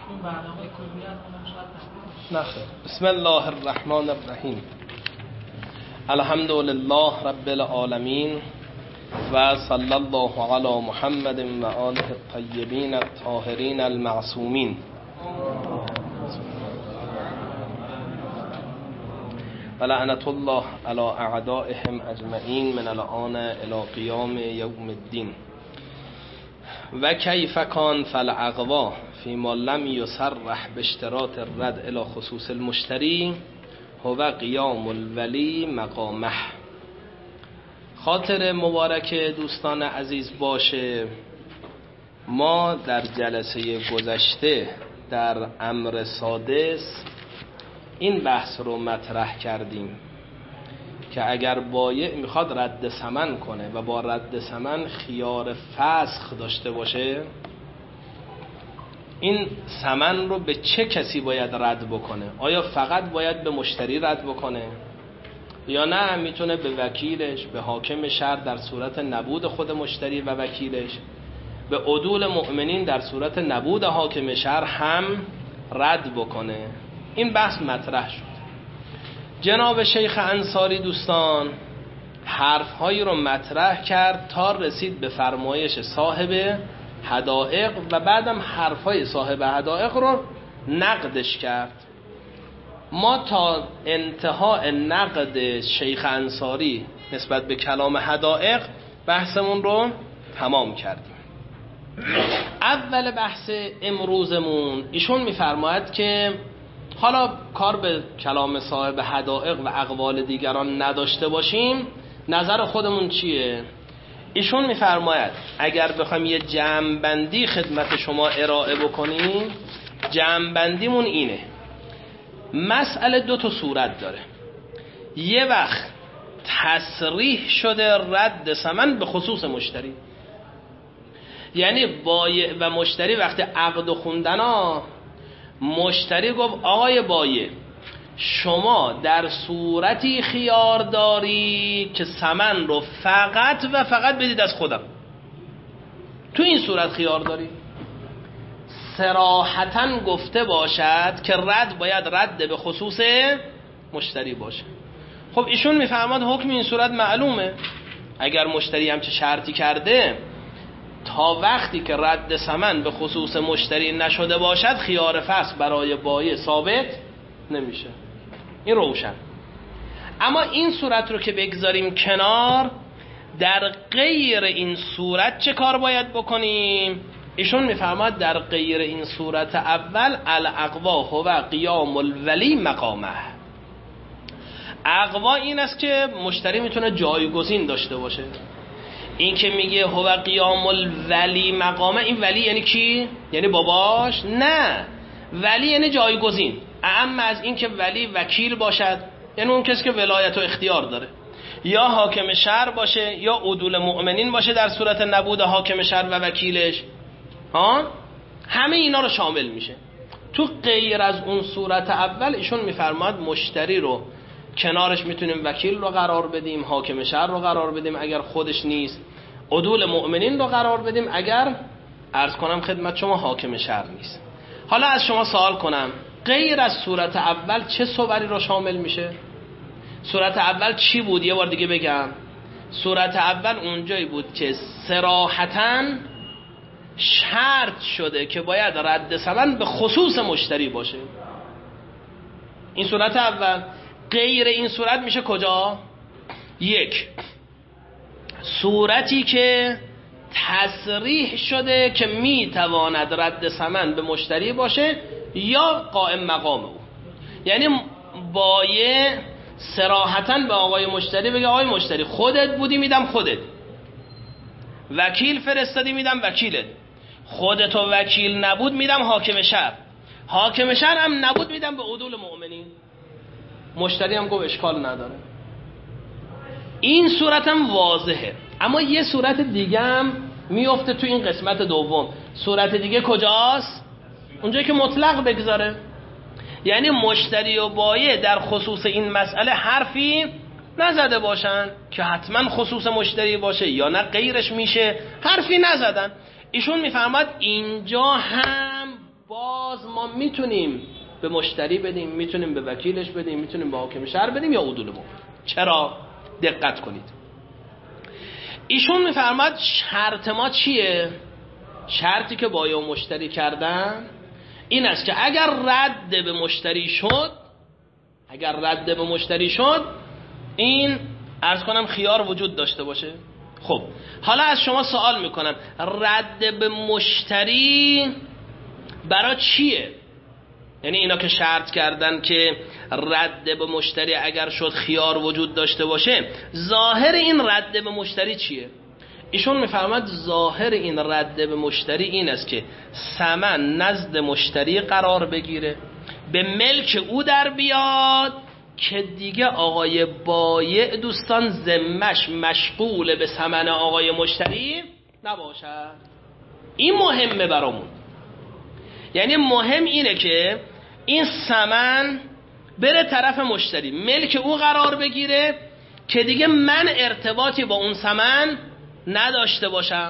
نخیر. بسم الله الرحمن الرحیم. الحمد لله رب العالمین و صلی الله علی محمد و آله الطیبین الطاهرین المعصومین. و لعنت الله علی اعدائهم اجمعین من الان الی قیام یوم الدین. و کیف کان فالعقوا فیما لم یصرح باشتراط الرد الی خصوص المشتری هو قیام الولی مقامه. خاطر مبارک دوستان عزیز باشه، ما در جلسه گذشته در امر سادس این بحث رو مطرح کردیم که اگر بایع میخواد رد ثمن کنه و با رد ثمن خیار فسخ داشته باشه، این ثمن رو به چه کسی باید رد بکنه؟ آیا فقط باید به مشتری رد بکنه یا نه میتونه به وکیلش، به حاکم شهر در صورت نبود خود مشتری و وکیلش، به عدول مؤمنین در صورت نبود حاکم شهر هم رد بکنه؟ این بحث مطرح شد. جناب شیخ انصاری دوستان حرفهایی رو مطرح کرد تا رسید به فرمایش صاحب حدائق و بعدم حرفهای صاحب حدائق رو نقدش کرد. ما تا انتهای نقد شیخ انصاری نسبت به کلام حدائق بحثمون رو تمام کردیم. اول بحث امروزمون ایشون میفرماید که حالا کار به کلام صاحب حدائق و اقوال دیگران نداشته باشیم، نظر خودمون چیه؟ ایشون میفرماید اگر بخوایم یه جمع‌بندی خدمت شما ارائه بکنیم، جمع‌بندیمون اینه: مسئله دو تا صورت داره. یه وقت تصریح شده رد ثمن به خصوص مشتری، یعنی بایع و مشتری وقتی عقد خوندن ها، مشتری گفت آقای بایع شما در صورتی خیار داری که ثمن رو فقط و فقط بدید از خودم، تو این صورت خیار داری. صراحتاً گفته باشد که رد باید رد به خصوص مشتری باشه. خب ایشون میفهمد حکم این صورت معلومه. اگر مشتری هم چه شرطی کرده تا وقتی که رد ثمن به خصوص مشتری نشده باشد، خیار فسخ برای بایع ثابت نمیشه. این روشن. اما این صورت رو که بگذاریم کنار، در غیر این صورت چه کار باید بکنیم؟ ایشون میفرماد در غیر این صورت اول الاقوا هو قیام الولی مقامه. اقوا این است که مشتری میتونه جایگزین داشته باشه. این که میگه هو قیام الولی مقامه، این ولی یعنی کی؟ یعنی باباش؟ نه، ولی یعنی جایگزین. اما از این که ولی وکیل باشد، یعنی اون کسی که ولایت و اختیار داره، یا حاکم شهر باشه یا عدول مؤمنین باشه در صورت نبود حاکم شهر و وکیلش، همه اینا رو شامل میشه. تو غیر از اون صورت اول ایشون میفرماد مشتری رو کنارش میتونیم وکیل رو قرار بدیم، حاکم شهر رو قرار بدیم اگر خودش نیست، عدول مؤمنین رو قرار بدیم اگر عرض کنم خدمت شما حاکم شهر نیست. حالا از شما سوال کنم، غیر از صورت اول چه صوری رو شامل میشه؟ صورت اول چی بود؟ یه بار دیگه بگم. صورت اول اونجایی بود که صراحتاً شرط شده که باید رد ثمن به خصوص مشتری باشه. این صورت اول. غیر این صورت میشه کجا؟ یک، صورتی که تصریح شده که میتواند رد ثمن به مشتری باشه یا قائم مقام او، یعنی بایع صراحتاً به آقای مشتری بگه آقای مشتری خودت بودی میدم خودت، وکیل فرستادی میدم وکیلت، خودت و وکیل نبود میدم حاکم شهر، حاکم شهر هم نبود میدم به عدول مؤمنین. مشتری هم گفت اشکال نداره. این صورت هم واضحه. اما یه صورت دیگه هم میفته تو این قسمت دوم. صورت دیگه کجاست؟ اونجایی که مطلق بگذاره، یعنی مشتری و بایع در خصوص این مسئله حرفی نزده باشن که حتما خصوص مشتری باشه یا نه غیرش میشه، حرفی نزدن. ایشون میفرماد اینجا هم باز باز ما میتونیم به مشتری بدیم، میتونیم به وکیلش بدیم، میتونیم به حاکم شهر بدیم یا عدول مؤمن. چرا؟ دقت کنید. ایشون میفرماد شرط ما چیه؟ شرطی که بایع و مشتری کردن این است که اگر رد به مشتری شد، این عرض کنم خیار وجود داشته باشه. خب حالا از شما سوال میکنم، رد به مشتری برای چیه؟ یعنی اینا که شرط کردن که رد به مشتری اگر شد خیار وجود داشته باشه، ظاهر این رد به مشتری چیه؟ ایشون میفرماد ظاهر این رد به مشتری این است که ثمن نزد مشتری قرار بگیره، به ملک او در بیاد، که دیگه آقای بایع دوستان ذمش مشغول به ثمن آقای مشتری نباشد. این مهمه برامون. یعنی مهم اینه که این ثمن بره طرف مشتری، ملک او قرار بگیره، که دیگه من ارتباطی با اون ثمن نداشته باشم،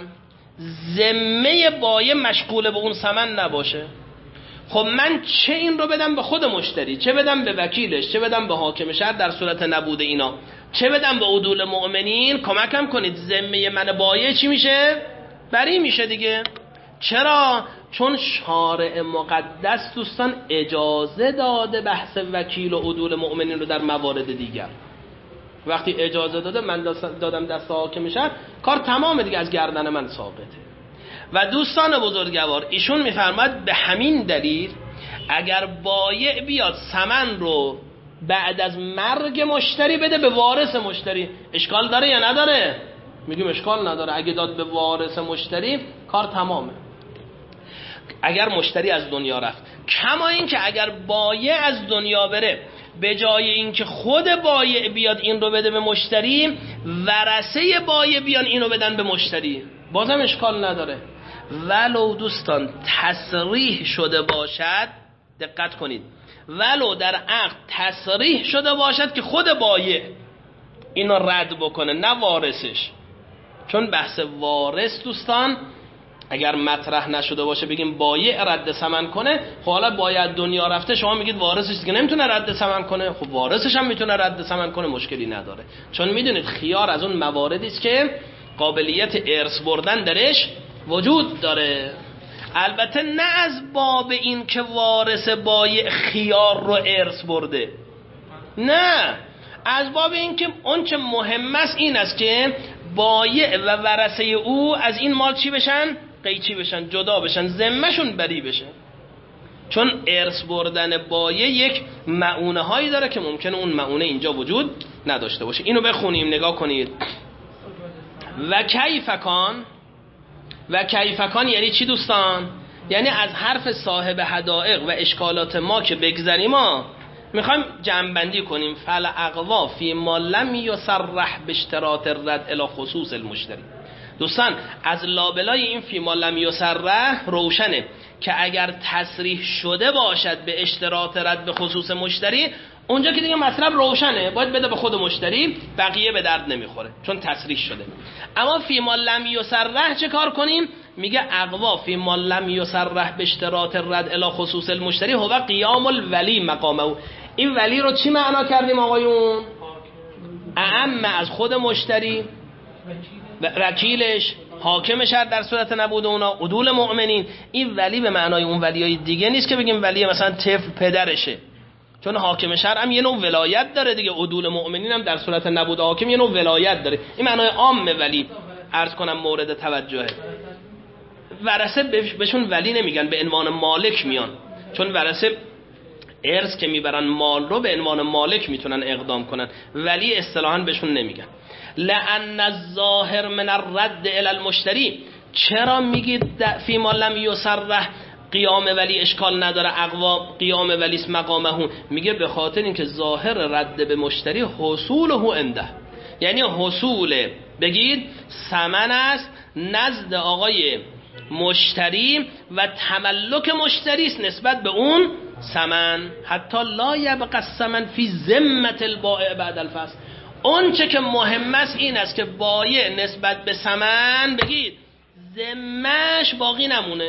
ذمه بایع مشغول به اون ثمن نباشه. خب من چه این رو بدم به خود مشتری، چه بدم به وکیلش، چه بدم به حاکم شهر در صورت نبود اینا، چه بدم به عدول مؤمنین، کمکم کنید ذمه من بایع چی میشه؟ بری میشه دیگه. چرا؟ چون شارع مقدس دوستان اجازه داده بحث وکیل و عدول مؤمنین رو در موارد دیگر. وقتی اجازه داده، من دادم دست حاکم شهر، کار تمامه دیگه، از گردن من ساقطه. و دوستان بزرگوار ایشون میفرماد به همین دلیل اگر بایع بیاد ثمن رو بعد از مرگ مشتری بده به وارث مشتری، اشکال داره یا نداره؟ میگیم اشکال نداره. اگه داد به وارث مشتری کار تمامه، اگر مشتری از دنیا رفت. کما این که اگر بایع از دنیا بره، به جای اینکه خود بایع بیاد این رو بده به مشتری، ورثه بایع بیان این رو بدن به مشتری، بازم اشکال نداره. ولو دوستان تصریح شده باشد، دقت کنید، ولو در عقد تصریح شده باشد که خود بایع اینو رد بکنه، نه وارثش. چون بحث وارث دوستان اگر مطرح نشده باشه، بگیم بایع رد ثمن کنه، خب حالا بایع دنیا رفته، شما میگید وارثش دیگه نمیتونه رد ثمن کنه، خب وارثش هم میتونه رد ثمن کنه، مشکلی نداره. چون میدونید خیار از اون مواردی است که قابلیت ارث بردن درش وجود داره. البته نه از باب این که وارث بایع خیار رو ارث برده، نه، از باب این که اون چه مهم است این است که بایع و ورثه او از این مال چی بشن؟ قیچی بشن، جدا بشن، ذمه‌شون بری بشه. چون ارث بردن بایع یک معونه هایی داره که ممکنه اون معونه اینجا وجود نداشته باشه. اینو بخونیم، نگاه کنید. و کیفکان یعنی چی دوستان؟ یعنی از حرف صاحب حدائق و اشکالات ما که بگذریم، ما میخوایم جمع‌بندی کنیم. فل اقوا فی ما لم یصرح به اشتراط الرد الی خصوص المشتری. دوستان از لابلای این فی ما لم یصرح روشنه که اگر تصریح شده باشد به اشتراط رد به خصوص مشتری، اونجا که دیگه مطلب روشنه، باید بده به خود مشتری، بقیه به درد نمیخوره چون تصریح شده. اما فی ما لم یصرح چه کار کنیم؟ میگه اقوا فی ما لم یصرح به اشتراط الرد الی خصوص المشتری هو قیام الولی مقامه. این ولی رو چی معنا کردیم آقایون؟ اعم از خود مشتری، وکیلش، حاکم شهر در صورت نبود اونا، عدول مؤمنین. این ولی به معنای اون ولیای دیگه نیست که بگیم ولی مثلا طفل پدرشه، چون حاکم شهر هم یه نوع ولایت داره دیگه، عدول مؤمنین هم در صورت نبود حاکم یه نوع ولایت داره. این معنای عام ولی عرض کنم مورد توجهه. ورثه بهشون ولی نمیگن، به عنوان مالک میان، چون ورثه ارث که میبرن مال رو به عنوان مالک میتونن اقدام کنن، ولی اصطلاحاً بهشون نمیگن. لأن الظاهر من الرد الی المشتری. چرا میگید فی ما لم یصرح قیام ولی اشکال نداره، اقوا قیام ولی است مقامه؟ میگه به خاطر اینکه ظاهر رد به مشتری حصوله عنده، یعنی حصول بگید ثمن است نزد آقای مشتری و تملک مشتری است نسبت به اون ثمن، حتی لا یبقى الثمن فی ذمه البائع بعد الفصل. اون چه که مهم است این است که بایع نسبت به ثمن بگید ذمه‌اش باقی نمونه.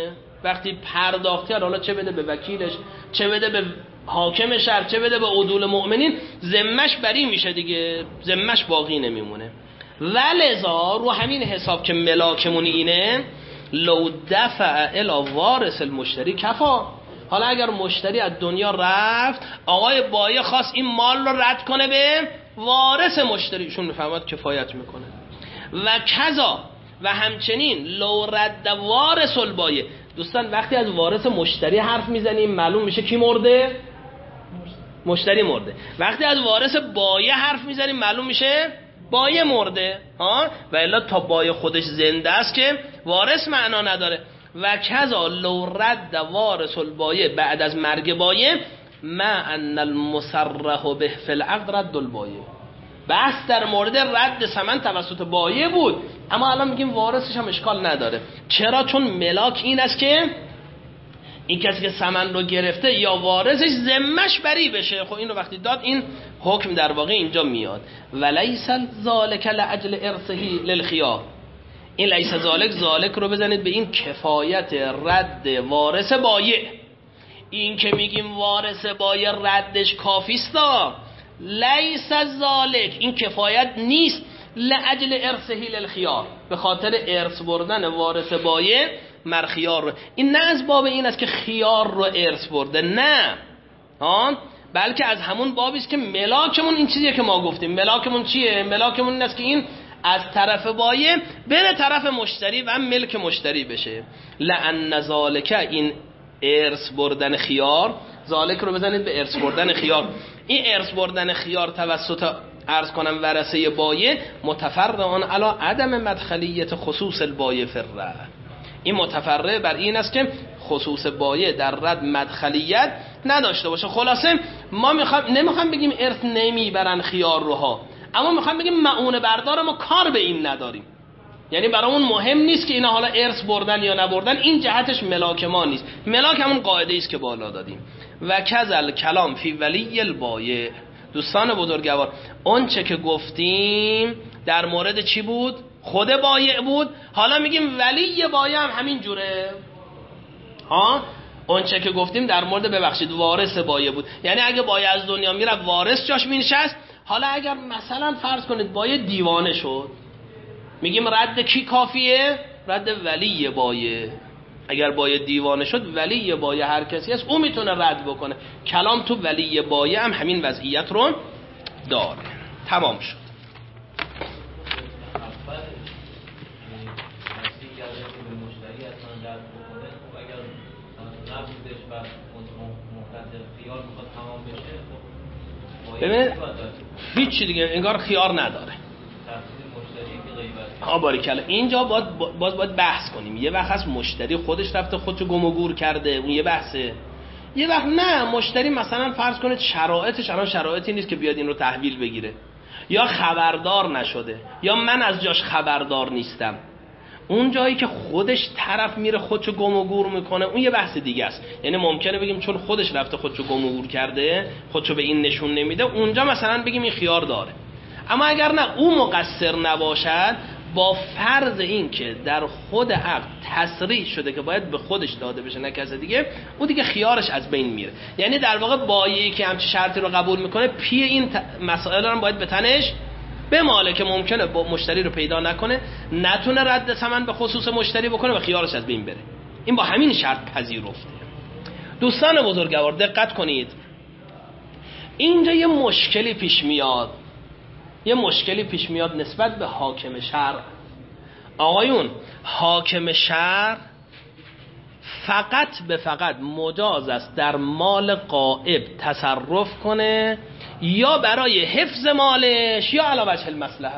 وقتی پرداختی حالا چه بده به وکیلش، چه بده به حاکم شهر، چه بده به عدول مؤمنین، ذمه‌اش بری میشه دیگه، ذمه‌اش باقی نمیمونه. ولذا رو همین حساب که ملاکمون اینه، لو دفع الی وارث المشتری کفا. حالا اگر مشتری از دنیا رفت، آقای بایع خواست این مال رو رد کنه به وارث مشتریشون، میفهمد کفایت میکنه. و کذا و همچنین لو رد وارث البایع. دوستان وقتی از وارث مشتری حرف میزنیم معلوم میشه کی مرده؟ مشتری مرده. وقتی از وارث بایع حرف میزنیم معلوم میشه بایع مرده. و الا تا بایع خودش زنده است که وارث معنا نداره. و کذا لو رد وارث البایع، بعد از مرگ بایع، ما ان المصرح به فی العقد رد البایع. بحث در مورد رد ثمن توسط بایع بود، اما الان میگیم وارثش هم اشکال نداره. چرا؟ چون ملاک این است که این کسی که ثمن رو گرفته یا وارثش ذمه‌اش بری بشه. خب این رو وقتی داد، این حکم در واقع اینجا میاد. ولیس ذالک لاجل ارثه للخیار. این لیس ذالک رو بزنید به این کفایت رد وارث بایع. این که میگیم وارث بایع ردش کافیستا، لیس ذالک، این کفایت نیست لاجل ارثه للخیار، به خاطر ارث بردن وارث بایع مر خیار رو. این نه از باب این است که خیار رو ارث برده، نه، بلکه از همون بابی است که ملاکمون این چیزیه که ما گفتیم. ملاکمون چیه؟ ملاکمون این است که این از طرف بایع بره طرف مشتری و ملک مشتری بشه. لأن ذالک، این ارث بردن خیار، ذالک رو بزنید به ارث بردن خیار. این ارث بردن خیار توسط عرض کنم ورثه بایع متفرع علی عدم مدخلیت خصوص البایع فی الرد. این متفرع بر این است که خصوص بایع در رد مدخلیت نداشته باشه. خلاصه ما نمیخوام بگیم ارث نمیبرن خیار روها، اما میخوام بگیم معونه بردار ما کار به این نداریم. یعنی برامون مهم نیست که اینا حالا ارث بردن یا نبردن، این جهتش ملاک ما نیست. ملاک همون قاعده است که بالا دادیم. و کذل کلام فی ولی البایع. دوستان بزرگوار، اون چه که گفتیم در مورد چی بود؟ خود بایع بود. حالا میگیم ولی بایع هم همین جوره. اون چه که گفتیم در مورد ببخشید وارث بایع بود، یعنی اگه بایع از دنیا میره وارث جاش مینشست. حالا اگر مثلا فرض کنید بایع دیوانه شد، میگیم رد کی کافیه؟ رد ولی بایع. اگر بایع دیوانه شد، ولی بایع هر کسی هست او میتونه رد بکنه. کلام تو ولی بایع هم همین وضعیت رو داره. تمام شد. ببینید هیچی دیگه انگار خیار نداره. باریکلا. اینجا باید بحث کنیم. یه وقت هست مشتری خودش رفته خودشو گم و گور کرده، اون یه بحثه. یه وقت نه، مشتری مثلا فرض کنید شرایطش الان شرایطی نیست که بیاد این رو تحویل بگیره، یا خبردار نشده، یا من از جاش خبردار نیستم. اون جایی که خودش طرف میره خودشو گم و گور میکنه، اون یه بحث دیگه است. یعنی ممکنه بگیم چون خودش رفته خودشو گم و گور کرده، خودشو به این نشون نمیده، اونجا مثلا بگیم این خیار داره. اما اگر نه، او مقصر نباشد، با فرض این که در خود عقد تصریح شده که باید به خودش داده بشه نه کس دیگه، او دیگه خیارش از بین میره. یعنی در واقع بایعی که همچین شرطی رو قبول میکنه، پی این مسائل رو باید به تنش بماله که ممکنه با مشتری رو پیدا نکنه، نتونه رد ثمن به خصوص مشتری بکنه و خیارش از بین بره. این با همین شرط پذیرفته. دوستان بزرگوار دقت کنید، اینجا یه مشکلی پیش میاد نسبت به حاکم شرع. آقایون، حاکم شرع فقط مجاز است در مال غائب تصرف کنه، یا برای حفظ مالش یا علی وجه المصلحه.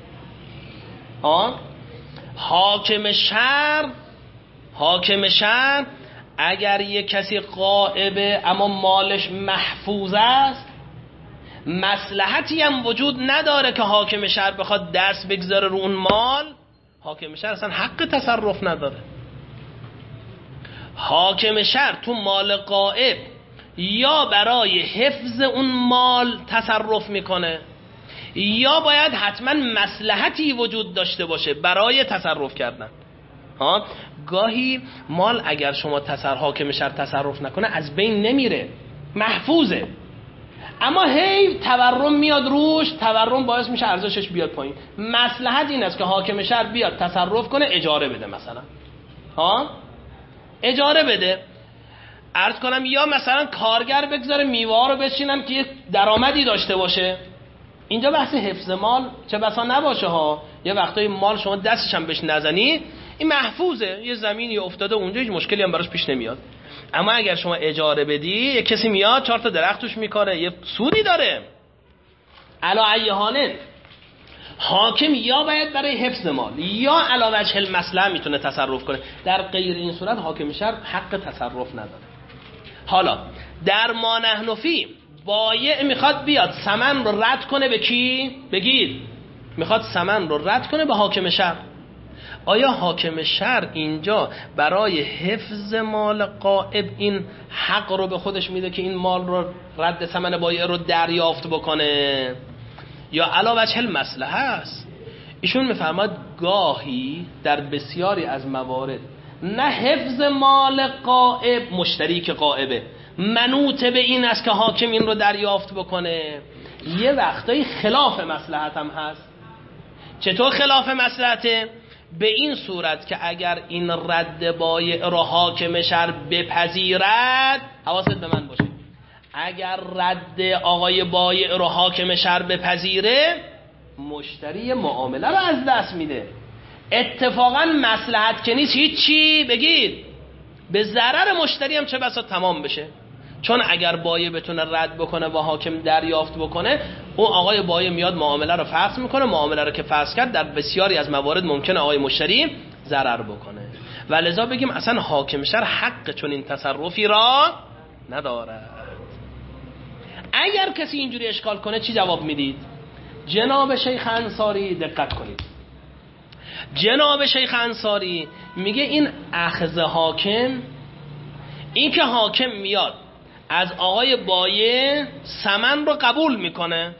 حاکم شرع اگر یک کسی غائبه اما مالش محفوظ است، مصلحتی هم وجود نداره که حاکم شهر بخواد دست بگذاره رو اون مال، حاکم شهر اصلا حق تصرف نداره. حاکم شهر تو مال غائب یا برای حفظ اون مال تصرف میکنه، یا باید حتما مصلحتی وجود داشته باشه برای تصرف کردن. ها گاهی مال اگر شما حاکم شر تصرف نکنه از بین نمیره، محفوظه، اما هی تورم میاد روش، تورم باعث میشه ارزشش بیاد پایین. مصلحت این است که حاکم شهر بیاد تصرف کنه، اجاره بده، مثلا اجاره بده، عرض کنم، یا مثلا کارگر بگذاره میوه رو بچینن که درآمدی داشته باشه. اینجا بحث حفظ مال چه بسا نباشه ها، یه وقتایی مال شما دستش هم بهش نزنی، این محفوظه، یه زمینی افتاده اونجا، هیچ مشکلی هم براش پیش نمیاد. اما اگر شما اجاره بدی، یه کسی میاد 4 تا درخت توش میکاره، یه سودی داره. علی ای حال حاکم یا باید برای حفظ مال یا علی وجه المصلحه میتونه تصرف کنه، در غیر این صورت حاکم شهر حق تصرف نداره. حالا در ما نحن فی، بایع میخواد بیاد ثمن رو رد کنه به کی؟ بگید میخواد ثمن رو رد کنه به حاکم شهر. آیا حاکم شهر اینجا برای حفظ مال غائب این حق رو به خودش میده که این مال رو رد ثمن بایع رو دریافت بکنه، یا علاوه وجه المصلحه است؟ ایشون میفرماد گاهی در بسیاری از موارد نه حفظ مال غائب، مشتری که غائبه منوط به این است که حاکم این رو دریافت بکنه، یه وقتایی خلاف مصلحت هم هست. چطور خلاف مصلحته؟ به این صورت که اگر این رد بایع رو حاکم شهر بپذیرد، حواست به من باشه، اگر رد آقای بایع رو حاکم شهر بپذیره، مشتری معامله رو از دست میده. اتفاقا مصلحت که نیست هیچی، بگید به ضرر مشتری هم چه بسا تمام بشه، چون اگر بایع بتونه رد بکنه و حاکم دریافت بکنه، اون آقای بایع میاد معامله رو فسخ میکنه، معامله رو که فسخ کرد در بسیاری از موارد ممکنه آقای مشتری ضرر بکنه، و لذا بگیم اصلا حاکم شهر حق چون این تصرفی را ندارد. اگر کسی اینجوری اشکال کنه چی جواب میدید؟ جناب شیخ انصاری دقت کنید، جناب شیخ انصاری میگه این اخذ حاکم، این که حاکم میاد از آقای بایع ثمن رو قبول میکنه،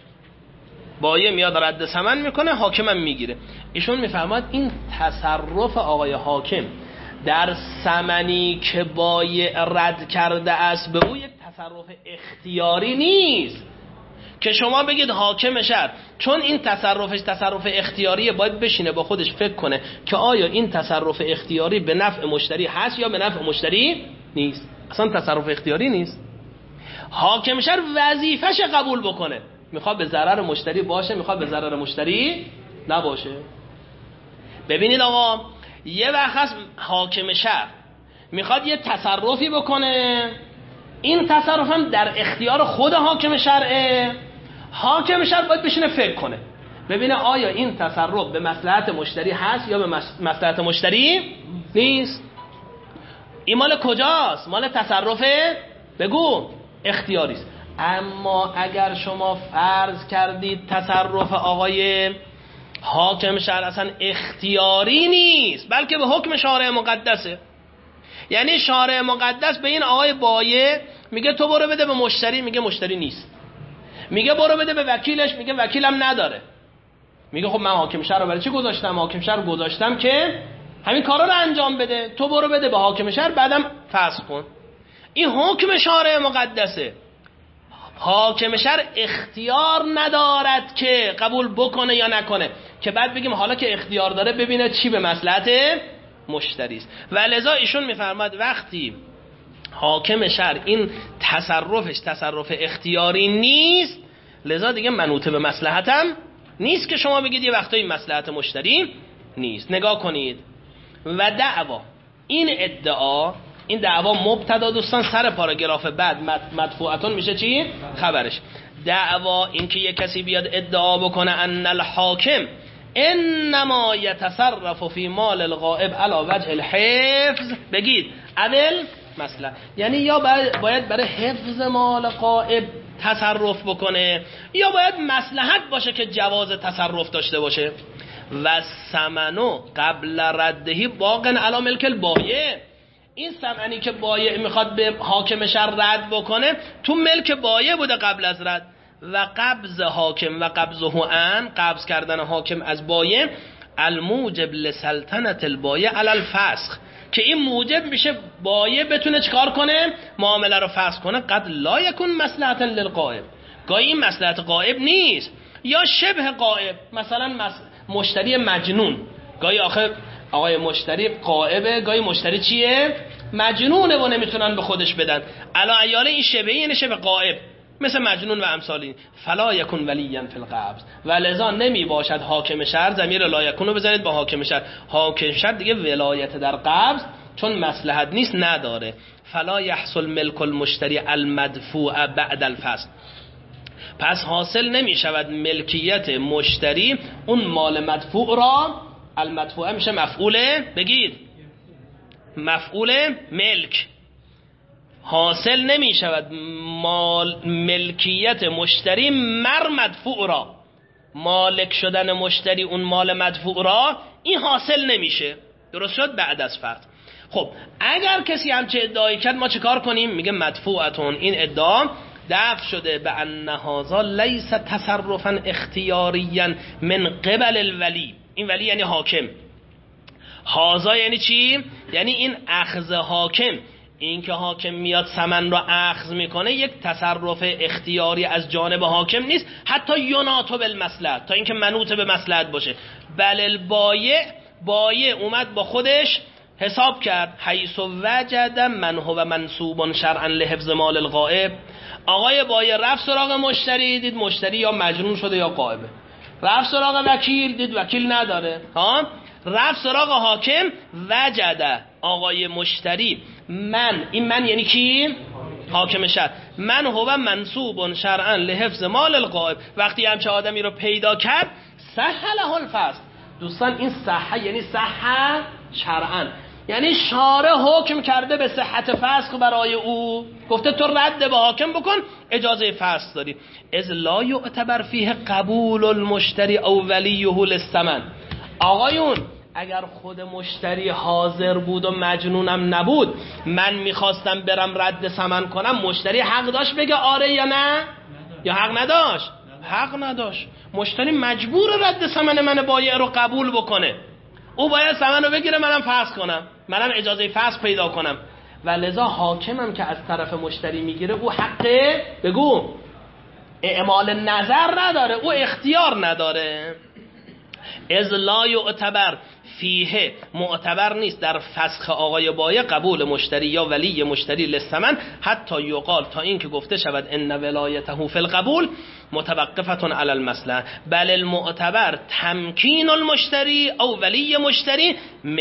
بایع میاد رد ثمن میکنه، حاکم هم میگیره. ایشون میفهمد این تصرف آقای حاکم در ثمنی که بایع رد کرده است به او یک تصرف اختیاری نیست که شما بگید حاکم شهر چون این تصرفش تصرف اختیاریه باید بشینه با خودش فکر کنه که آیا این تصرف اختیاری به نفع مشتری هست یا به نفع مشتری نیست. اصلا تصرف اختیاری نیست. حاکم شهر وظیفش قبول بکنه، میخواد به ضرر مشتری باشه، میخواد به ضرر مشتری نباشه. ببینید آقا، یه وقت هست حاکم شهر میخواد یه تصرفی بکنه، این تصرف هم در اختیار خود حاکم شرعه، حاکم شهر باید بشینه فکر کنه ببینه آیا این تصرف به مصلحت مشتری هست یا به مصلحت مشتری نیست. این مال کجاست؟ مال تصرفه؟ بگو اختیاری است. اما اگر شما فرض کردید تصرف آقای حاکم شهر اصلا اختیاری نیست بلکه به حکم شارع مقدسه، یعنی شارع مقدس به این آقای بایع میگه تو برو بده به مشتری، میگه مشتری نیست، میگه برو بده به وکیلش، میگه وکیلم نداره، میگه خب من حاکم شهر رو برای چی گذاشتم؟ حاکم شهر گذاشتم که همین کارا رو انجام بده، تو برو بده به حاکم شهر بعدم فسخ کن. این حکم شارع مقدسه. حاکم شهر اختیار ندارد که قبول بکنه یا نکنه، که بعد بگیم حالا که اختیار داره ببینه چی به مصلحت مشتری است. و لذا ایشون میفرماد وقتی حاکم شهر این تصرفش تصرف اختیاری نیست، لذا دیگه منوط به مصلحتم نیست که شما بگید یه وقتایی مصلحت مشتری نیست. نگاه کنید. و دعوا، این ادعا، این دعوا مبتدا دوستان سر پاراگراف بعد مدفوعتون میشه چی؟ خبرش. دعوا این که یک کسی بیاد ادعا بکنه ان الحاکم انما یتصرف فی مال الغائب علی وجه الحفظ، بگید اول مثلا، یعنی یا باید برای حفظ مال غائب تصرف بکنه یا باید مصلحت باشه که جواز تصرف داشته باشه. و ثمنو قبل ردهی باقن علی ملک البایع، این ثمنی که بایع میخواد به حاکم شهر رد بکنه تو ملک بایع بوده قبل از رد. و قبض حاکم و قبضه ان، قبض کردن حاکم از بایع الموجب لسلطنت البایع علی الفسخ، که این موجب میشه بایع بتونه چکار کنه؟ معامله رو فسخ کنه. قد لا یکون مصلحتا للغائب، گاهی این مصلحت غائب نیست یا شبه غائب. مثلا مشتری مجنون، گاهی آقای مشتری غائبه، گاهی مشتری چیه؟ مجنونه و نمیتونن به خودش بدن. علا ایاله این شبهی یعنی شبه غائب، مثل مجنون و امثالی. فلا یکون ولیا فی القبض، ولذا نمی باشد حاکم شهر، ضمیر لا یکون رو بزنید با حاکم شهر. حاکم شهر دیگه ولایت در قبض چون مصلحت نیست نداره. فلا یحصل ملک المشتری المدفوع بعد الفسخ، پس حاصل نمی شود ملکیت مشتری اون مال مدفوع را. المدفوع میشه مفعول، بگید مفعول ملک. حاصل نمی شود ملکیت مشتری مر مدفوع را، مالک شدن مشتری اون مال مدفوع را، این حاصل نمیشه. درست شد؟ بعد از فسخ. خب اگر کسی همچه ادعایی کرد ما چه کار کنیم؟ میگه مدفوعتون، این ادعا دفع شده به ان هذا لیس تصرفا اختیاریا من قبل الولی. این ولی یعنی حاکم. هذا یعنی چی؟ یعنی این اخذ حاکم، این که حاکم میاد ثمن را اخذ میکنه یک تصرف اختیاری از جانب حاکم نیست، حتی یناتو بالمصلحت، تا اینکه منوط به مصلحت باشه. بل البایع اومد با خودش حساب کرد، حیث وجد من هو منصوب شرعا لحفظ مال الغائب. آقای بایع رفت سراغ مشتری، دید مشتری یا مجنون شده یا غائبه. رفت سراغ وکیل، دید وکیل نداره. رفت سراغ حاکم، وجد آقای مشتری این من یعنی کی؟ حاکم شهر. من هو منصوب شرعا لحفظ مال الغائب. وقتی همچه آدمی رو پیدا کرد، صح له الفسخ. دوستان این صح یعنی صح شرعا، یعنی شارع حکم کرده به صحت فسخ برای او، گفته تو رد به حاکم بکن، اجازه فسخ داری. اذ لا یعتبر فیه قبول المشتری او ولیه للثمن. آقایون اگر خود مشتری حاضر بود و مجنونم نبود، من میخواستم برم رد ثمن کنم، مشتری حق داشت بگه آره یا نه؟ یا حق نداشت؟ حق نداشت. مشتری مجبور رد ثمن من بایع رو قبول بکنه. او باید ثمن رو بگیره، منم فسخ کنم، منم اجازه فسخ پیدا کنم. و لذا حاکمم که از طرف مشتری میگیره، او حقه بگو اعمال نظر نداره، او اختیار نداره. از لا یعتبر فیه، معتبر نیست در فسخ آقای بایع قبول مشتری یا ولی مشتری للثمن، حتی یقال تا این که گفته شود ان ولایته فی القبول متوقفتون علی المصلحه، بل المعتبر تمکین المشتری او ولی مشتری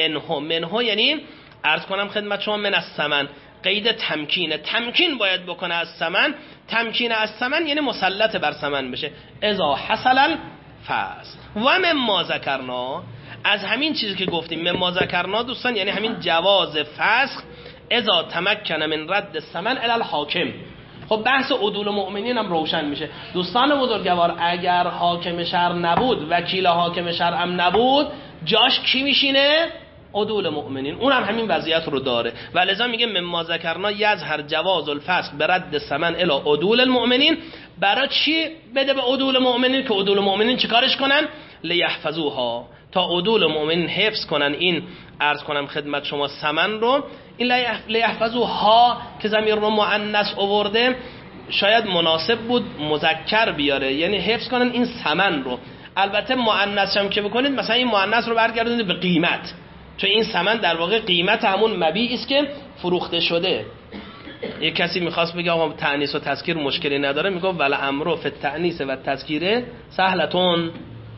منه یعنی عرض کنم خدمت شما من الثمن، قید تمکین باید بکنه از ثمن. تمکین از ثمن یعنی مسلط بر ثمن بشه. اذا حصل الفسخ و مما ذکرنا، از همین چیزی که گفتیم مما ذکرنا دوستان یعنی همین جواز فسخ، اذا تمکن من رد الثمن الی الحاکم. خب بحث عدول مؤمنین هم روشن میشه. دوستان بزرگوار اگر حاکم شهر نبود، وکیل حاکم شهر هم نبود، جاش کی میشینه؟ عدول مؤمنین. اون هم همین وضعیت رو داره و لذا میگه مما ذکرنا یظهر جواز الفسخ برد الثمن الی عدول المؤمنین. برای چی بده به عدول مؤمنین؟ که عدول مؤمنین چیکارش کنن؟ لیحفظوها، تا عدول مؤمنین حفظ کنن این عرض کنم خدمت شما ثمن رو. این لیحفظوها که ضمیر رو مؤنث آورده شاید مناسب بود مذکر بیاره، یعنی حفظ کنن این ثمن رو. البته مؤنث هم که بکنید مثلا این مؤنث رو برگردونید به قیمت، چون این ثمن در واقع قیمت همون مبیعی است که فروخته شده. یک کسی میخواست بگه آقا تأنیث و تذکیر مشکلی نداره، میگه ول امر فی التأنیث و التذکیر سهلتون،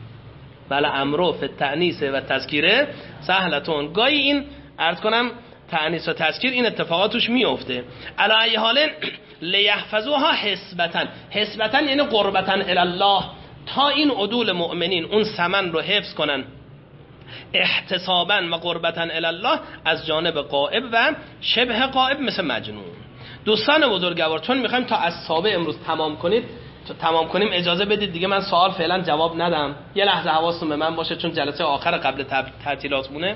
ول امر فی التأنیث و التذکیر سهلتون. گاهی این عرض کنم تأنیث و تذکیر این اتفاقاتش میفته. علی ای حال لیحفظوها حسبتن یعنی قربتن الی الله، تا این عدول مؤمنین اون ثمن رو حفظ کنن احتسابا و قربتا الی الله از جانب غائب و شبه غائب مثل مجنون. دوستان بزرگوار چون میخوایم تا از سابع امروز تمام کنیم اجازه بدید دیگه من سوال فعلا جواب ندم، یه لحظه حواستون به من باشه چون جلسه آخر قبل تعطیلات مونه.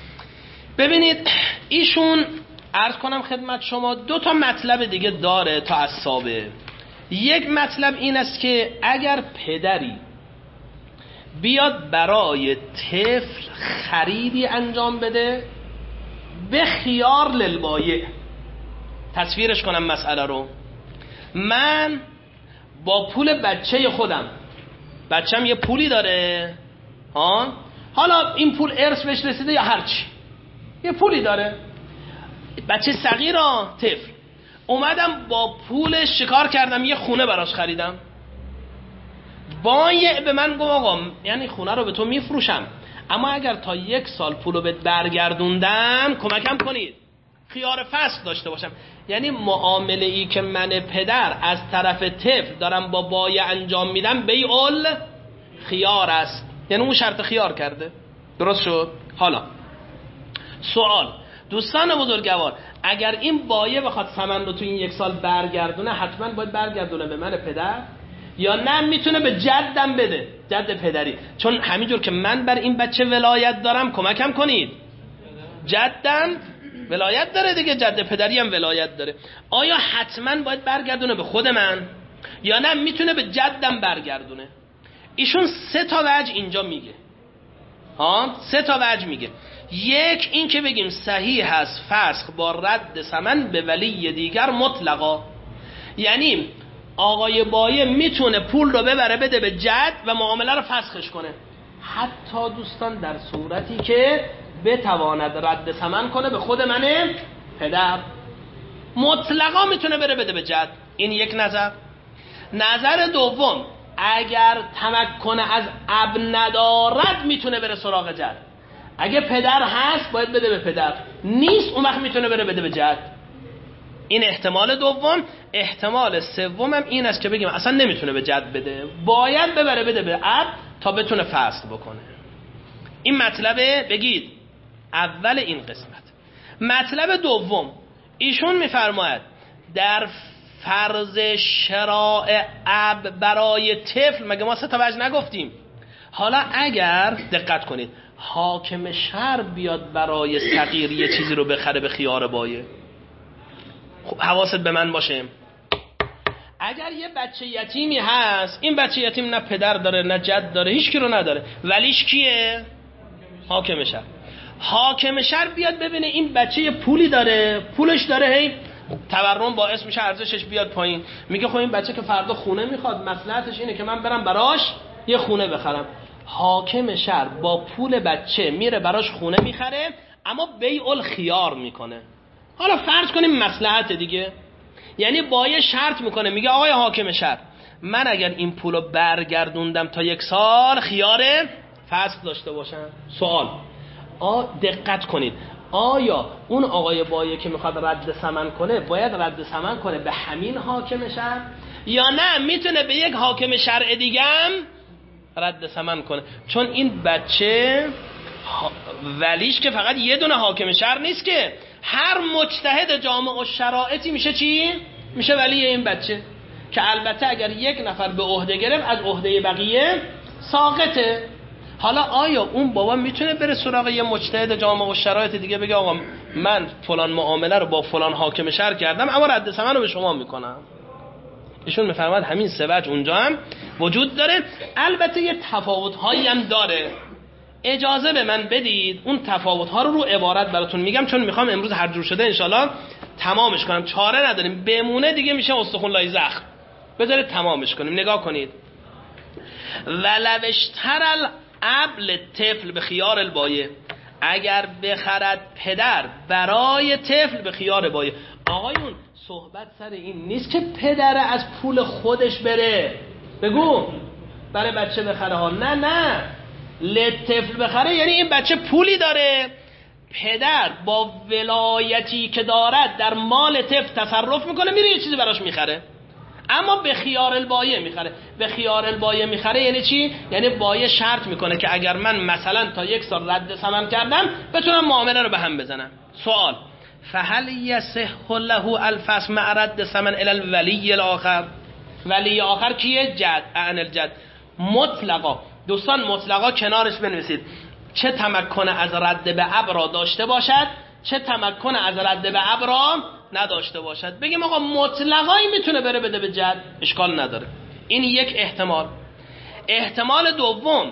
ببینید ایشون عرض کنم خدمت شما دو تا مطلب دیگه داره تا از سابع. یک مطلب این است که اگر پدری بیاد برای طفل خریدی انجام بده به خیار للبایع. تصویرش کنم مسئله رو. من با پول بچه خودم، بچم یه پولی داره، حالا این پول ارث بهش رسیده یا هرچی، یه پولی داره، بچه صغیرا، طفل، اومدم با پولش شکار کردم، یه خونه براش خریدم. بایع به من گفت آقا یعنی خونه رو به تو میفروشم، اما اگر تا 1 سال پولو بهت برگردوندم کمکم کنید، خیار فسخ داشته باشم. یعنی معامله ای که من پدر از طرف طفل دارم با بایع انجام میدم بیع خیار است، یعنی اون شرط خیار کرده. درست شد؟ حالا سوال دوستان بزرگوار، اگر این بایع بخواد ثمن رو تو این 1 سال برگردونه، حتما باید برگردونه به من پدر، یا نه میتونه به جدم بده، جد پدری، چون همینجور که من بر این بچه ولایت دارم کمکم کنید، جدم ولایت داره دیگه، جد پدری هم ولایت داره. آیا حتما باید برگردونه به خود من، یا نه میتونه به جدم برگردونه؟ ایشون 3 تا وجه اینجا میگه، 3 تا وجه میگه. یک این که بگیم صحیح هست فسخ با رد ثمن به ولی دیگر مطلقا، یعنی آقای بایع میتونه پول رو ببره بده به جد و معامله رو فسخش کنه، حتی دوستان در صورتی که بتواند رد ثمن کنه به خود من پدر، مطلقا میتونه بره بده به جد. این یک نظر. نظر دوم، اگر تمکن از اب ندارد میتونه بره سراغ جد. اگه پدر هست باید بده به پدر، نیست اون وقت میتونه بره بده به جد. این احتمال دوم. احتمال سوم هم این است که بگیم اصلا نمیتونه به جد بده، باید ببره بده به اب تا بتونه فصل بکنه. این مطلب بگید اول این قسمت. مطلب دوم، ایشون میفرماید در فرض شراء اب برای طفل، مگه ما 3 تا وجه نگفتیم؟ حالا اگر دقت کنید حاکم شهر بیاد برای صغیر یه چیزی رو بخره به خیار بایع، خب حواست به من باشه، اگر یه بچه یتیمی هست، این بچه یتیم نه پدر داره نه جد داره، هیچ کی رو نداره، ولیش کیه؟ حاکم شهر. حاکم شهر بیاد ببینه این بچه یه پولی داره، پولش داره، هی تورم باعث میشه ارزشش بیاد پایین، میگه خب این بچه که فردا خونه میخواد، مصلحتش اینه که من برم براش یه خونه بخرم. حاکم شهر با پول بچه میره براش خونه میخره، اما بیع الخیار میکنه. حالا فرض کنیم مصلحت دیگه، یعنی بایع شرط میکنه، میگه آقای حاکم شهر من اگر این پولو برگردوندم تا 1 سال خیار فسخ داشته باشم. سوال دقت کنید، آیا اون آقای بایع که میخواد رد ثمن کنه باید رد ثمن کنه به همین حاکم شهر، یا نه میتونه به یک حاکم شرع دیگه هم رد ثمن کنه؟ چون این بچه ولیش که فقط یه دونه حاکم شهر نیست که، هر مجتهد جامع و شرائطی میشه چی؟ میشه ولی این بچه، که البته اگر 1 نفر به عهده گرفت از عهده بقیه ساقطه. حالا آیا اون بابا میتونه بره سراغ یه مجتهد جامع و شرایط دیگه بگه آقا من فلان معامله رو با فلان حاکم شهر کردم اما رد ثمن رو به شما میکنم؟ ایشون میفرماد همین 3 وجه اونجا هم وجود داره. البته یه تفاوت‌هایی هم داره، اجازه به من بدید اون تفاوت‌ها رو عبارت براتون میگم، چون میخوام امروز هر جور شده انشالله تمامش کنم، چاره نداریم، بمونه دیگه میشه استخون لای زخم، بذارید تمامش کنیم. نگاه کنید، ولو اشتری الاب طفل به خیار البایع، اگر بخرد پدر برای طفل به خیار بایع. آقایون صحبت سر این نیست که پدر از پول خودش بره بگو برای بچه بخره ها، نه لطفل بخره، یعنی این بچه پولی داره، پدر با ولایتی که دارد در مال طفل تصرف میکنه، میره یه چیزی براش میخره، اما به خیار البایع میخره. به خیار البایع میخره یعنی چی؟ یعنی بایع شرط میکنه که اگر من مثلا تا 1 سال رد ثمن کردم بتونم معامله رو به هم بزنم. سوال فهل یصح له الفسخ مع رد ثمن الی الولی الاخر؟ ولی آخر کیه؟ جد. عن الجد مطلقا. دوستان مطلقا کنارش بنویسید، چه تمکن از رد به اب را داشته باشد، چه تمکن از رد به اب را نداشته باشد. بگیم آقا مطلقایی میتونه بره بده به جد، اشکال نداره. این یک احتمال. احتمال دوم،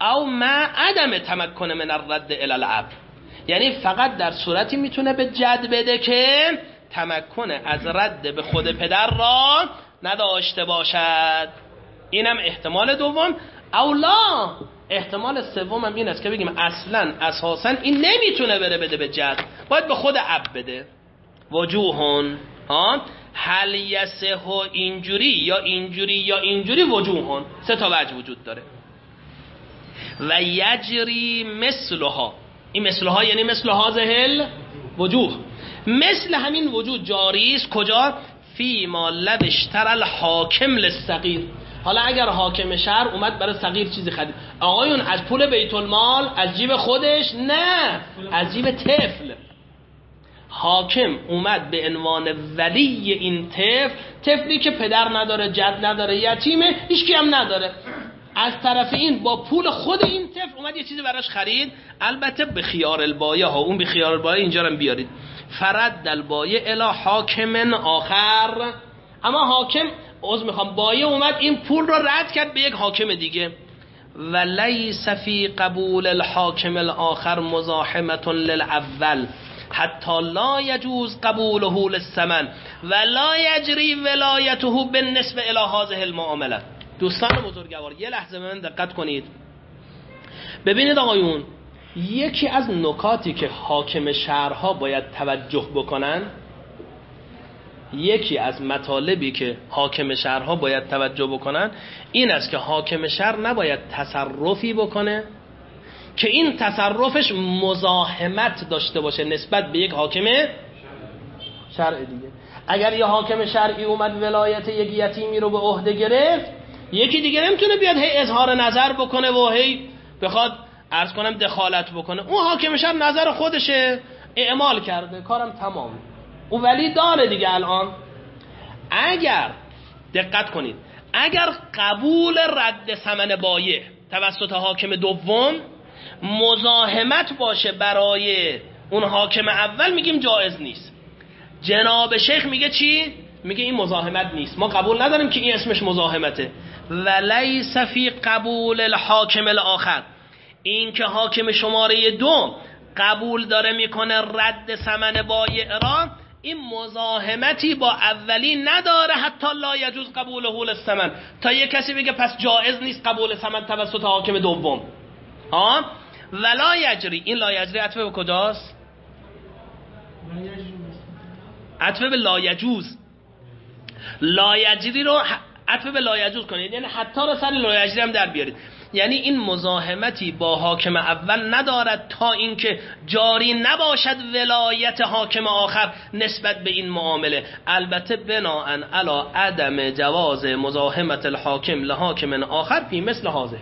او مع عدم تمکن من الرد الی الاب، یعنی فقط در صورتی میتونه به جد بده که تمکن از رد به خود پدر را نداشته باشد. اینم احتمال دوم. اولا احتمال سوم هم این است که بگیم اصلا اساسا این نمیتونه بده به جد، باید به خود اب بده. وجوهون هل یسه اینجوری یا اینجوری یا اینجوری، وجوهون 3 تا وجه وجود داره. و یجری مثلها، این مثلها یعنی مثل هذه الوجوه، مثل همین وجود جاری است کجا؟ فی ما لو اشتری الحاکم للصغیر. حالا اگر حاکم شهر اومد برای صغیر چیزی خرید، آقایون از پول بیت المال، از جیب خودش؟ نه، از جیب طفل. حاکم اومد به عنوان ولی این طفلی که پدر نداره، جد نداره، یتیمه، هیچکی هم نداره، از طرف این با پول خود این طفل اومد یه چیزی براش خرید، البته به خیار البایه ها، اون به خیار البایه اینجا هم بیارید. فرد البایه الی حاکم آخر، اما حاکم بایه اومد این پول رو رد کرد به یک حاکم دیگه. و لیس فی قبول الحاکم الاخر مزاحمة للاول حتی لا یجوز قبوله للثمن و لا یجری ولایته بالنسبه الی هذه المعامله. دوستان بزرگوار یه لحظه به من دقت کنید. ببینید آقایون، یکی از نکاتی که حاکم شهرها باید توجه بکنن، یکی از مطالبی که حاکم شهرها باید توجه بکنن این است که حاکم شهر نباید تصرفی بکنه که این تصرفش مزاحمت داشته باشه نسبت به یک حاکم شرع دیگه. اگر یه حاکم شرعی اومد ولایت یک یتیمی رو به عهده گرفت، یکی دیگه نمیتونه بیاد هی اظهار نظر بکنه و هی بخواد عرض کنم دخالت بکنه. اون حاکم شهر نظر خودشه اعمال کرده، کارم تمام. اون ولی داره دیگه. الان اگر دقت کنید، اگر قبول رد ثمن بایع توسط حاکم دوم مزاحمت باشه برای اون حاکم اول، میگیم جایز نیست. جناب شیخ میگه چی؟ میگه این مزاحمت نیست، ما قبول نداریم که این اسمش مزاحمته. ولیس فی قبول الحاکم الاخر، این که حاکم شماره 2 قبول داره میکنه رد ثمن بایع را، این مزاحمتی با اولی نداره حتی لا یجوز قبوله للثمن، تا یه کسی بگه پس جایز نیست قبول ثمن توسط حاکم دوم. ولا یجری، این لا یجری عطف به کجاست؟ عطف به لا یجوز. لا یجری رو عطف به لا یجوز کنید، یعنی حتی رو سر لا یجری هم در بیارید. یعنی این مزاحمتی با حاکم اول ندارد تا اینکه جاری نباشد ولایت حاکم آخر نسبت به این معامله. البته بناءً علی عدم جواز مزاحمت الحاکم لحاکم آخر فی مثل هذه،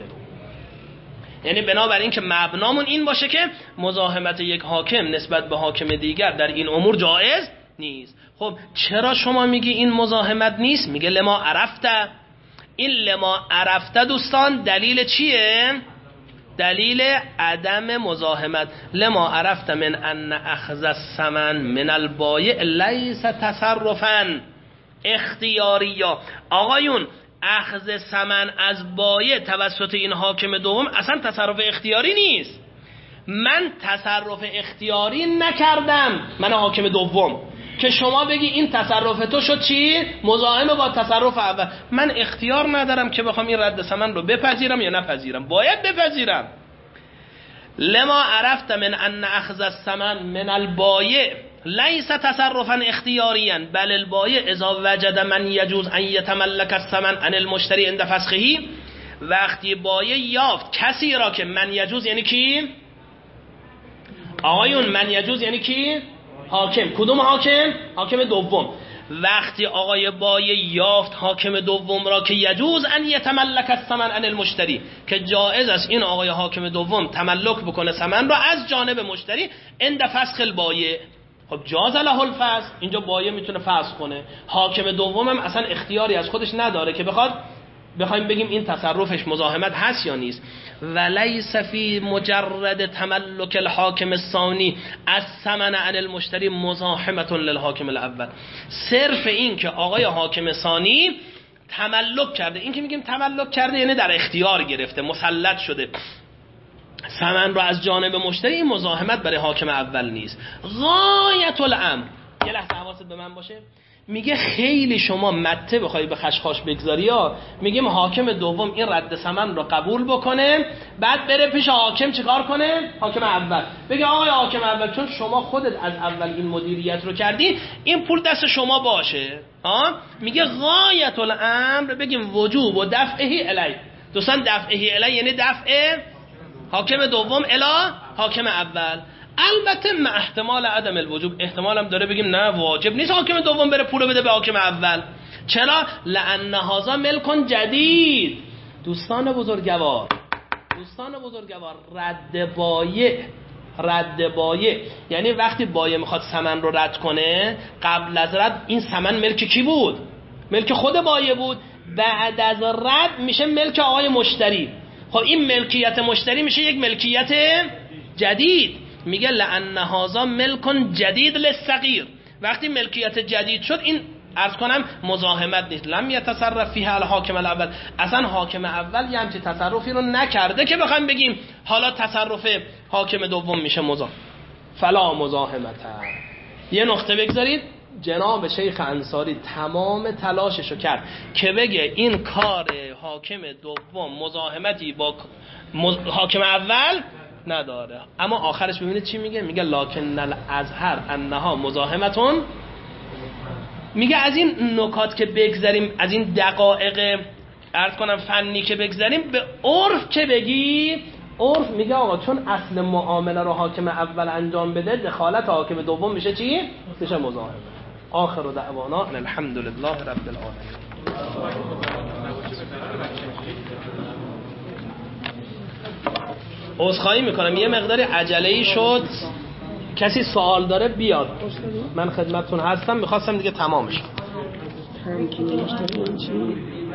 یعنی بنابراین که مبنامون این باشه که مزاحمت یک حاکم نسبت به حاکم دیگر در این امور جایز نیست. خب چرا شما میگی این مزاحمت نیست؟ میگه لما عرفته. این لما عرفته دوستان دلیل چیه؟ دلیل عدم مزاحمت. لما عرفته من ان اخذ الثمن من البایع لیس تصرفا اختیاریا. آقایون اخذ ثمن از بایع توسط این حاکم دوم اصلا تصرف اختیاری نیست. من تصرف اختیاری نکردم، من حاکم دوم، که شما بگی این تصرف تو شد چی؟ مزاحمه با تصرف اول. من اختیار ندارم که بخوام این رد ثمن رو بپذیرم یا نپذیرم، باید بپذیرم. لما عرفت من ان اخذ الثمن من البایع لیس تصرفا اختیاریا بل البایع اذا وجد من یجوز ان یتملک الثمن عن المشتری عند فسخه. وقتی بایع یافت کسی را که من یجوز، یعنی کی؟ آقایون من یجوز یعنی کی؟ حاکم. کدوم حاکم؟ حاکم دوم. وقتی آقای بایع یافت حاکم دوم را که یجوز ان یتملک الثمن عن المشتری، که جایز است این آقای حاکم دوم تملک بکنه ثمن را از جانب مشتری عند فسخ البایع. خب جاز له الفسخ، اینجا بایع میتونه فسخ کنه. حاکم دوم هم اصلا اختیاری از خودش نداره که بخوایم بگیم این تصرفش مزاحمت هست یا نیست. ولیس فی مجرد تملک الحاکم الثانی از ثمن عن المشتری مزاحمة للحاکم الاول. صرف این که آقای حاکم ثانی تملک کرده، این که میگیم تملک کرده یعنی در اختیار گرفته، مسلط شده، ثمن رو از جانب مشتری، این مزاحمت برای حاکم اول نیست. غایت الامر، یه لحظه حواست به من باشه، میگه خیلی شما مته بخوای به خشخاش بگذاری ها، میگیم حاکم دوم این رد ثمن رو قبول بکنه، بعد بره پیش حاکم چیکار کنه؟ حاکم اول بگه آقای حاکم اول چون شما خودت از اول این مدیریت رو کردی، این پول دست شما باشه. میگه غایت الامر، بگیم وجوب و دفعه الی. دوستان دفعه الی یعنی دفع حاکم دوم الی حاکم اول. البته مع احتمال عدم الوجوب، احتمال هم داره بگیم نه واجب نیست حاکم دوم بره پول بده به حاکم اول. چرا؟ لأن هذا ملک جدید. دوستان بزرگوار رد بایع یعنی وقتی بایع میخواد ثمن رو رد کنه، قبل از رد این ثمن ملک کی بود؟ ملک خود بایع بود. بعد از رد میشه ملک آقای مشتری. خب این ملکیت مشتری میشه یک ملکیت جدید. میگه لأن هذا ملک جدید للصغیر. وقتی ملکیت جدید شد، این عرض کنم مزاحمت نیست. لم یتصرف فیها الحاکم الاول، اصلا حاکم اول یه همچین تصرفی رو نکرده که بخوایم بگیم حالا تصرف حاکم دوم میشه مزاحم. فلا مزاحمت. یه نقطه بگذارید، جناب شیخ انصاری تمام تلاششو کرد که بگه این کار حاکم دوم مزاحمتی با حاکم اول نداره، اما آخرش ببینید چی میگه؟ میگه لکن الازهر انها مزاحمتون. میگه از این نکات که بگذاریم، از این دقایق عرض کنم فنی که بگذاریم، به عرف که بگی، عرف میگه آقا چون اصل معامله رو حاکم اول انجام بده، دخالت حاکم دوم میشه چی؟ میشه مزاحمه. آخر دعوانا ان الحمد لله رب العالمین. عذرخواهی میکنم یه مقدار عجله‌ای شد، کسی سوال داره بیاد، من خدمتتون هستم، میخواستم دیگه تمامش.